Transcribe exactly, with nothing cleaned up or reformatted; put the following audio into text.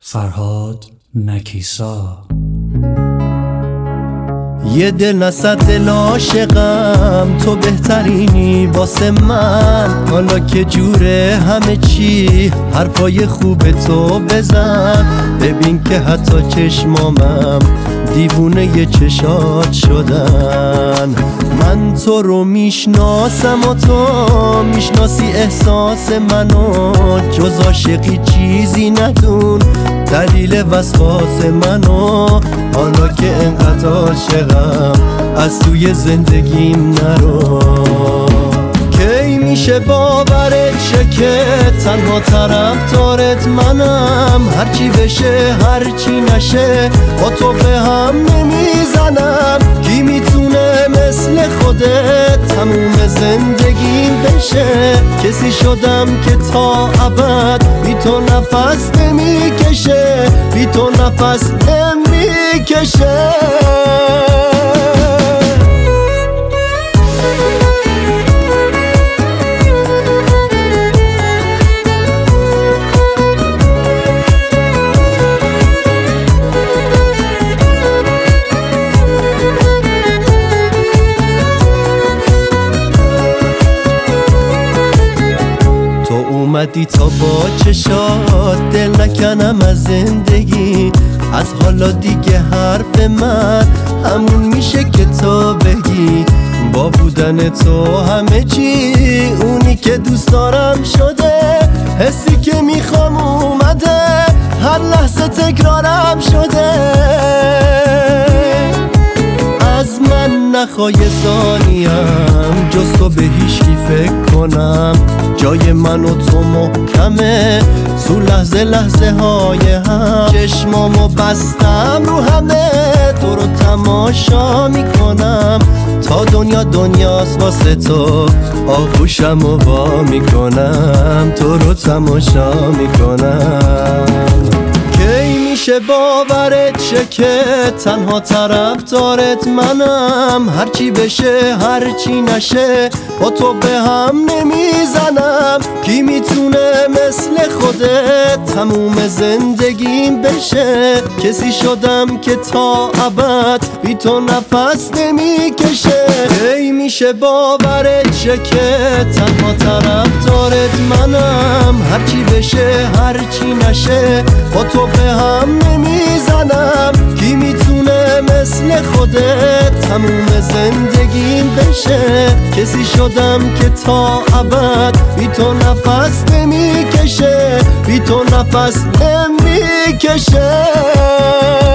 فرهاد نکیسا. یه دل نصد دل عاشقم، تو بهترینی واسه من. حالا که جوره همه چی، حرفای خوب تو بزن. ببین که حتی چشمامم دیوونه ی چشات شدن. من تو رو میشناسم و تو میشناسی احساس منو. جز عاشقی چیزی ندون، دلیل وسواس منو. حالا که انقدر عاشقم از توی زندگیم نرو. کی میشه باورت شه که تنها طرفدارت منم؟ هرچی بشه هرچی نشه با تو به هم نمیزنم. کی میتونه مثل خودت تموم زندگیم بشه؟ کسی شدم که تا ابد بی تو نفس نمیکشه، بی تو نفس نمیکشه. اومدی تا با چشات دل نکنم از زندگی. از حالا دیگه حرف من همون میشه که تو بگی. با بودن تو همه چی اونی که دوست دارم شده. حسی که میخوام اومده، هر لحظه تکرارم شده. از من نخوای ثانیم جز تو به هیچکی فکر کنم. جای من و تو محکمه تو لحظه لحظه های هم. چشمامو بستم رو همه، تو رو تماشا میکنم. تا دنیا دنیاست واسه تو آغوشم و وا میکنم. تو رو تماشا میکنم. کی میشه باورت شه که تنها طرفدارت منم؟ هرچی بشه هرچی نشه با تو به هم نمیزنم. کی میتونه مثل خودت تموم زندگیم بشه؟ کسی شدم که تا ابد بی تو نفس نمیکشه. کی میشه باورت شه که تنها طرفدارت منم؟ هرچی بشه هرچی نشه با تو به هم نمیزنم. کی میتونه مثل خودت تموم زندگیم بشه؟ کسی شدم که تا ابد بی تو نفس نمیکشه، بی تو نفس نمیکشه.